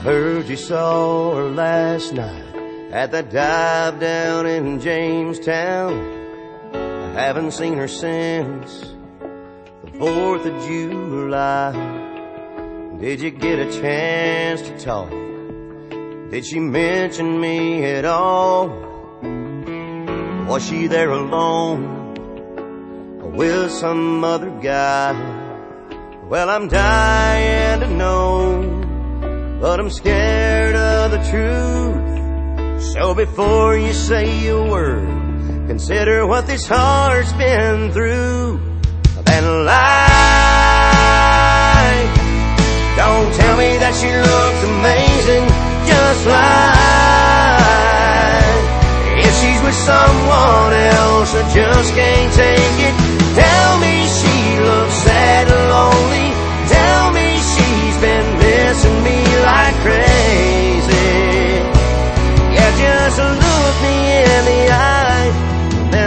Heard you saw her last night at the dive down in Jamestown. I haven't seen her since the 4th of July. Did you get a chance to talk? Did she mention me at all? Was she there alone or with some other guy? Well, I'm dying to know, but I'm scared of the truth. So before you say a word, consider what this heart's been through. Then lie. Don't tell me that she looks amazing. Just lie. If she's with someone else, I just can't take it. Tell me she looks sad and lonely. Tell me she's been missing me like crazy. Yeah, just look me in the eye, then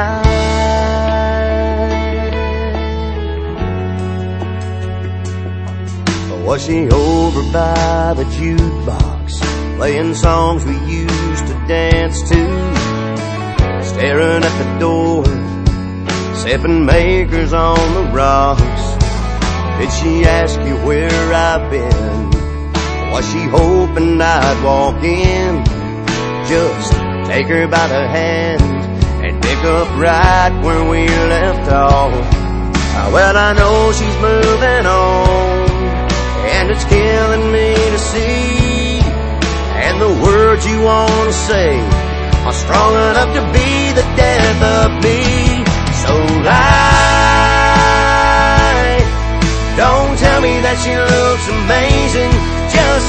lie. Was she over by the jukebox, playing songs we used to dance to, staring at the door, sipping Makers on the rocks? Did she ask you where I've been? Was she hoping I'd walk in, just take her by the hand and pick up right where we left off? Well, I know she's moving on, and it's killing me to see, and the words you want to say are strong enough to be the death of me. So lie. Don't tell me that she looks amazing. Just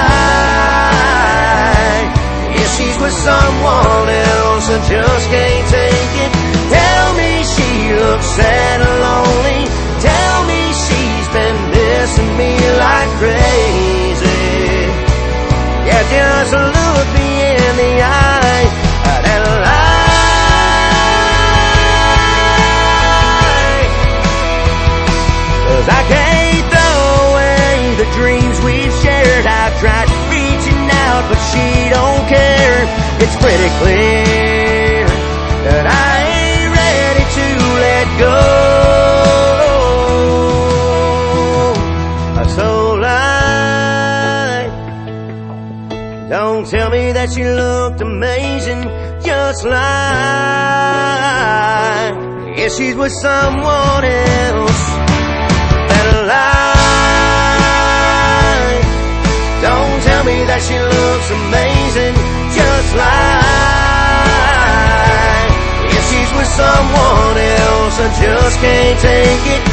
lie. If she's with someone else, I just can't take it. Tell me she looks sad and lonely. Tell me she's been missing me like crazy. Yeah, just look me in the eye and lie. 'Cause I can't throw away the dreams we've shared. I've tried reaching out, but she don't care. It's pretty clear that I ain't ready to let go. So lie. Don't tell me that she looked amazing. Just lie. If she's with someone else, better lie. Don't tell me that she looks amazing. Just lie. If she's with someone else, I just can't take it.